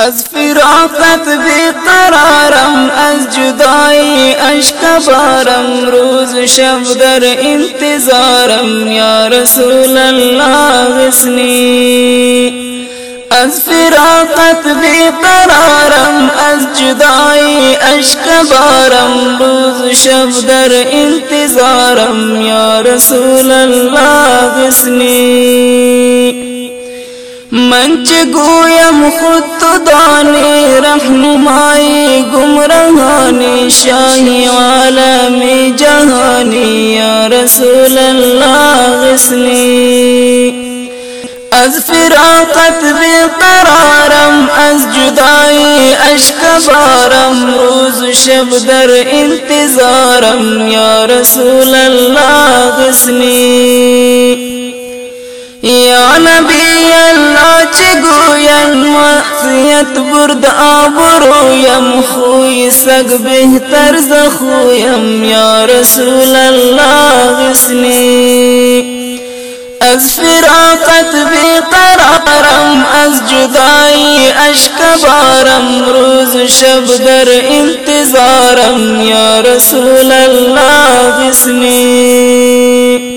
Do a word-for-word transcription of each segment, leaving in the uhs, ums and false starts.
از فراقت بیقرارم، از جدایی اشک بارم، روز شب در انتظارم یا رسول الله غثنی. از فراقت بیقرارم، از جدایی اشک بارم، روز شب در انتظارم یا رسول الله غثنی. من چه گویم خود تو دانی، رهنمای گمراهانی، شاهی عالم جهانی یا رسول الله غثنی. از فراقت بیقرارم، از جدایی اشک بارم، روز شب در انتظارم یا رسول الله غثنی. یا نبی الله چه گویم، معصیت برد آبرویم، خوی سگ بهتر ز خویم یا رسول الله غثنی. از فراقت بیقرارم، از جدایی اشک بارم، روز شب در انتظارم یا رسول الله غثنی.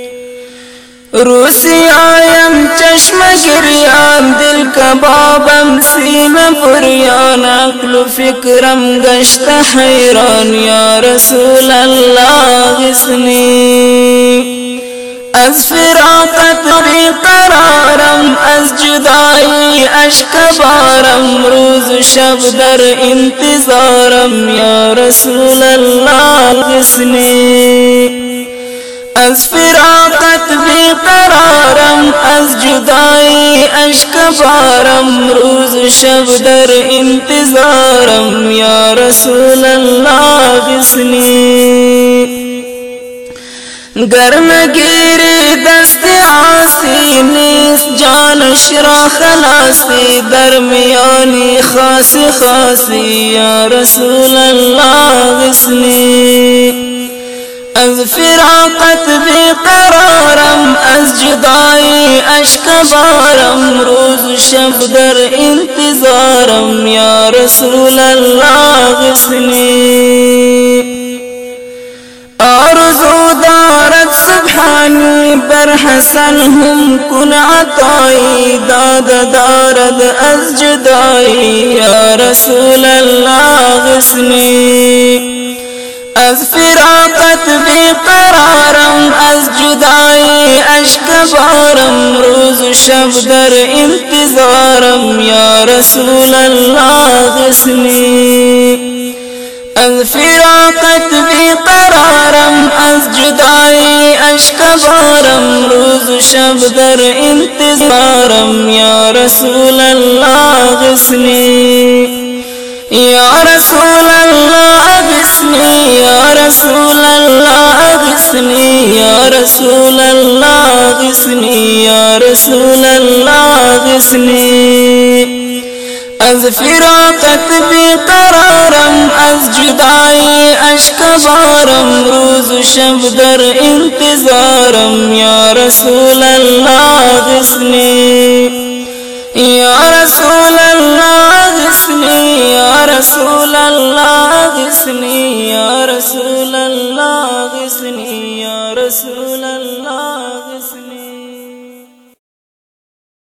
روسی آیم چشم گریان، دل کبابم سینه پریان، عقل و فکرم گشت حیران یا رسول الله غثنی. از فراقت بیقرارم، از جدایی اشک بارم، روز شب در انتظارم یا رسول الله غثنی. از فراقت بیقرارم، از جدایی اشک بارم، روز شب در انتظارم یا رسول الله غثنی. گر نگیری دست عاصی، نیست جانش را خلاصی، در میانی خاص خاصی یا رسول الله غثنی. از فراقت بیقرارم، از جدایی اشک بارم، روز شب در انتظارم یا رسول الله غثنی. آرزو دارد سبحانی بر حسن هم کن عطایی، داد دارد از جدایی یا رسول الله غثنی. از فراقت بیقرارم، از جدایی اشک بارم، روز شب در انتظارم یا رسول الله غثنی. از فراقت بیقرارم، از جدایی اشک بارم، روز شب در انتظارم یا رسول الله غثنی. یا رسول الله غثنی، یا رسول الله غثنی، یا رسول الله غثنی، یا رسول الله غثنی. از فراقت بیقرارم، از جدایی اشک بارم، روز شب در انتظارم یا رسول الله غثنی. یا رسول الله غثنی، یا رسول الله غثنی، یا رسول الله غثنی، یا رسول